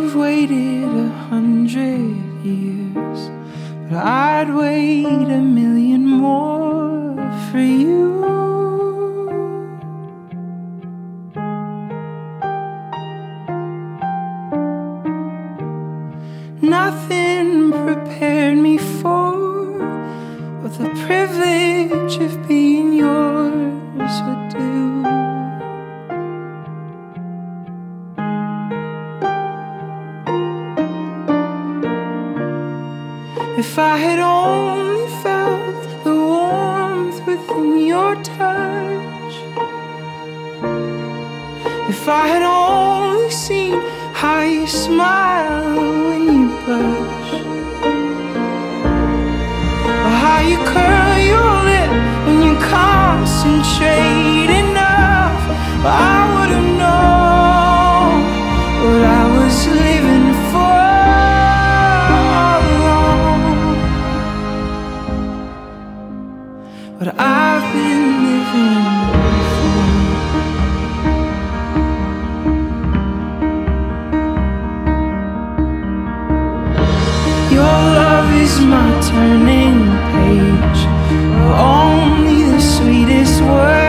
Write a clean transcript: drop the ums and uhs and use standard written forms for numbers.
you've waited 100 years, but I'd wait 1,000,000 more for you. Nothing prepared me for what the privilege of being yours would do. If I had only felt the warmth within your touch, if I had only seen how you smile when you blush, or how you curl your lip when you concentrate enough, I would have known what I was living for all along. What I've been living for. Your love is my turning page, only the sweetest word